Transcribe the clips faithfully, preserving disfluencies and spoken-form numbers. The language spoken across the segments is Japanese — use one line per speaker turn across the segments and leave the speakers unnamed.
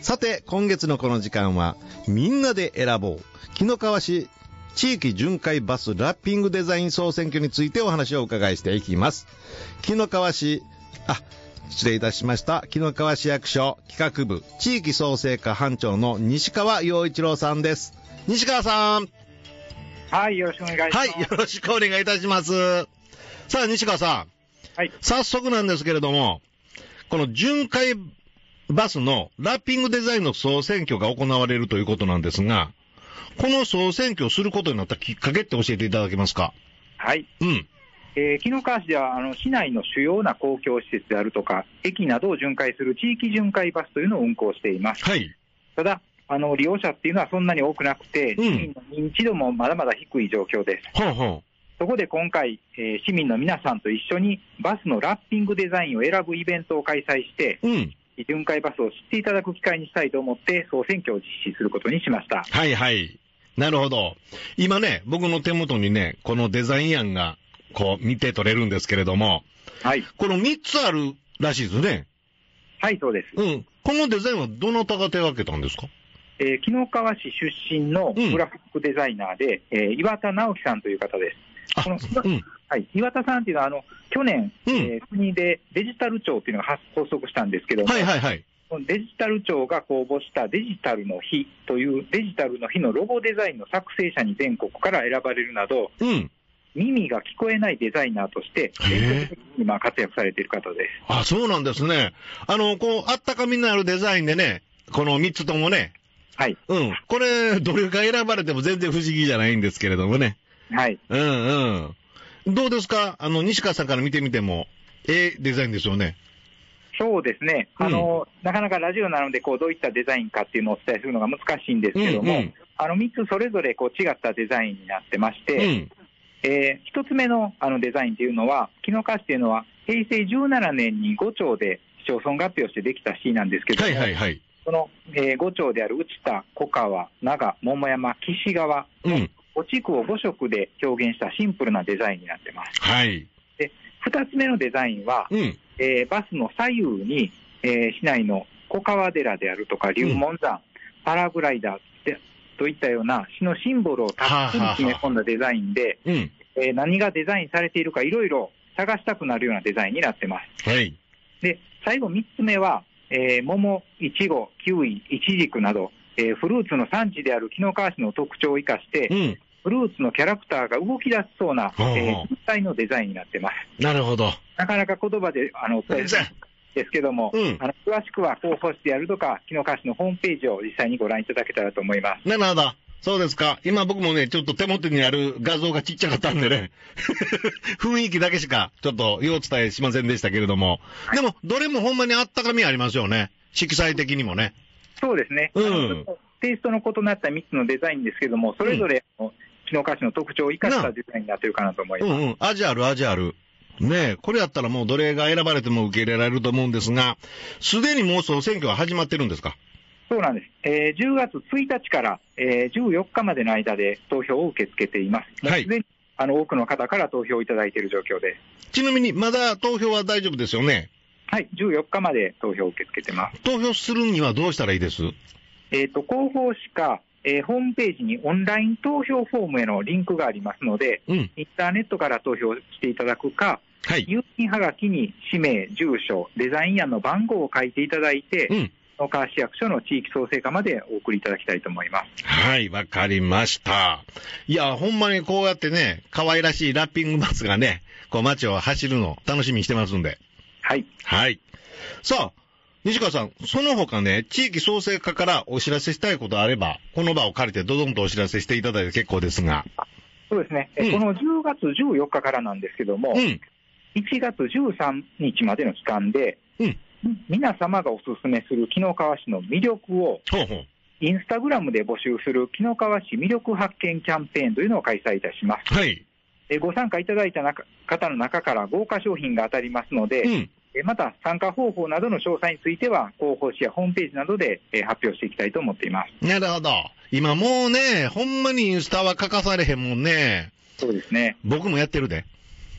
さて、今月のこの時間は、みんなで選ぼう。紀の川市地域巡回バスラッピングデザイン総選挙についてお話をお伺いしていきます。紀の川市、あ、失礼いたしました。紀の川市役所企画部地域創生課班長の西川陽一郎さんです。西川さん。
はい、よろしくお願いします。
はい、よろしくお願いいたします。さあ、西川さん。
はい。
早速なんですけれども、この巡回バスのラッピングデザインの総選挙が行われるということなんですが、この総選挙をすることになったきっかけって教えていただけますか？
はい。
うん。
えー、紀の川市では、あの、市内の主要な公共施設であるとか、駅などを巡回する地域巡回バスというのを運行しています。
はい。
ただ、あの、利用者っていうのはそんなに多くなくて、
うん、
市民の認知度もまだまだ低い状況です。
ほうほう。
そこで今回、えー、市民の皆さんと一緒にバスのラッピングデザインを選ぶイベントを開催して、
うん。
巡回バスを知っていただく機会にしたいと思って総選挙を実施することにしました。
はいはい。なるほど。今ね、僕の手元にね、このデザイン案がこう見て取れるんですけれども、
はい。
このみっつあるらしいですね。
はい、そうです。
うん。このデザインはどなたが手掛けたんですか？
えー、紀の川市出身のグラフィックデザイナーで、うん、えー、岩田直樹さんという方です。
あ、
この
うん、
はい、岩田さんっていうのは、あの、去年、
うん、
えー、国でデジタル庁っていうのが発足したんですけども、
はいはいはい。
デジタル庁が公募したデジタルの日というデジタルの日のロゴデザインの作成者に全国から選ばれるなど、
うん、
耳が聞こえないデザイナーとして全国的に今活躍されている方です。
あ、そうなんですね。あの、こう、あったかみのあるデザインでね、このみっつともね、
はい。
うん。これ、どれが選ばれても全然不思議じゃないんですけれどもね。
はい。
うんうん。どうですか？あの、西川さんから見てみても、ええデザインですよね。
そうですね。あの、うん、なかなかラジオなので、こう、どういったデザインかっていうのをお伝えするのが難しいんですけども、うんうん、あの、みっつそれぞれこう違ったデザインになってまして、うん、えー、ひとつめのあのデザインというのは、紀の川市というのは、へいせいじゅうななねんにご町で市町村合併をしてできた市なんですけども、
はいはいはい。
その、えー、ご町である内田、小川、長、桃山、岸川のご地区をご色で表現したシンプルなデザインになってます。
はい。で、
ふたつめのデザインは、うん、えー、バスの左右に、えー、市内の小川寺であるとか、龍門山、うん、パラグライダーでといったような市のシンボルをたっぷり詰め込んだデザインで、はあはあはあ、えー、何がデザインされているかいろいろ探したくなるようなデザインになってます。
はい。
で、最後みっつめは、えー、桃、いちご、キウイ、イチジクなど、えー、フルーツの産地である紀の川市の特徴を生かして、うん、フルーツのキャラクターが動き出しそうな、ほうほう、えー、実際のデザインになってます。
なるほど。
なかなか言葉で、あの、伝えづらいですけども、うん、あの詳しくは広報誌であるとか、紀の川市のホームページを実際にご覧いただけたらと思います。
なるほど。そうですか。今僕もね、ちょっと手元にある画像がちっちゃかったんでね、雰囲気だけしかちょっとお伝えしませんでしたけれども、はい、でも、どれもほんまにあったかみありますよね。色彩的にもね。
そうですね。うん。テイストの異なったみっつのデザインですけども、それぞれ、うん、紀の川市の特徴を生かしたデザインになっているかなと思います。
うんうん。味ある味ある。ねえ、これやったらもうどれが選ばれても受け入れられると思うんですが、すでにもう総選挙は始まってるんですか？
そうなんです。えー、じゅうがつついたちから、えー、じゅうよっかまでの間で投票を受け付けています。はい。すでにあの多くの方から投票をいただいている状況です。
ちなみにまだ投票は大丈夫ですよね？
はい、じゅうよっかまで投票を受け付けてます。
投票するにはどうしたらいいです？
えっと、広報誌か、えー、ホームページにオンライン投票フォームへのリンクがありますので、うん、インターネットから投票していただくか、はい、郵便はがきに氏名、住所、デザイン案の番号を書いていただいて、うん、紀の川市役所の地域創生課までお送りいただきたいと思います。
はい、わかりました。いや、ほんまにこうやってね、可愛らしいラッピングバスがね、こう街を走るの楽しみにしてますんで。
はい。
はい。さあ、西川さん、その他ね、地域創生課からお知らせしたいことあれば、この場を借りてどどんとお知らせしていただいて結構ですが。
そうですね。うん、このじゅうがつじゅうよっかからなんですけども、うん、いちがつじゅうさんにちまでの期間で、うん、皆様がおすすめする紀の川市の魅力を、ほうほう、インスタグラムで募集する紀の川市魅力発見キャンペーンというのを開催いたします。はい。えご参加いただいた中方の中から豪華商品が当たりますので、うん、また参加方法などの詳細については広報誌やホームページなどで発表していきたいと思っています。
なるほど。今もうね、ほんまにインスタは欠かされへんもんね。
そうですね。
僕もやってるで。
あ、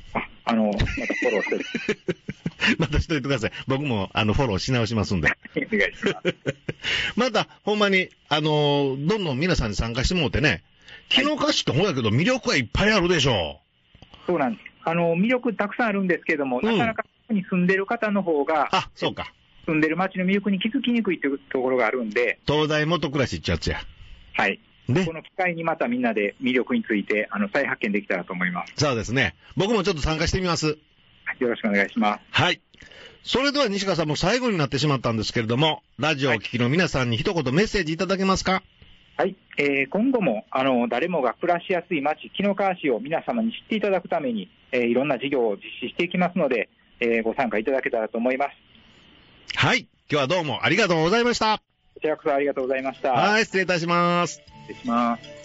あの、またフォローしてる。
またしといてください。僕も、あの、フォローし直しますんで。
お願いします。
また、ほんまに、あのー、どんどん皆さんに参加してもらってね、木の歌詞ってほんやけど魅力はいっぱいあるでしょ
う。そうなんです。あの、魅力たくさんあるんですけども、うん、なかなかここに住んでる方の方が、
あ、そうか。
住んでる街の魅力に気づきにくいというところがあるんで、
東大元暮らしっちゃうやつや。
はい。で、この機会にまたみんなで魅力について、あの、再発見できたらと思います。
そうですね。僕もちょっと参加してみます。
よろしくお願いします。
はい。それでは西川さんも最後になってしまったんですけれども、ラジオをお聞きの皆さんに一言メッセージいただけますか？
はい。えー、今後も、あの、誰もが暮らしやすい街、紀の川市を皆様に知っていただくために、えー、いろんな事業を実施していきますので、えー、ご参加いただけたらと思います。
はい。今日はどうもありがとうございました。
こちらこそありがとうございました。
はい、失礼いたします。
失礼します。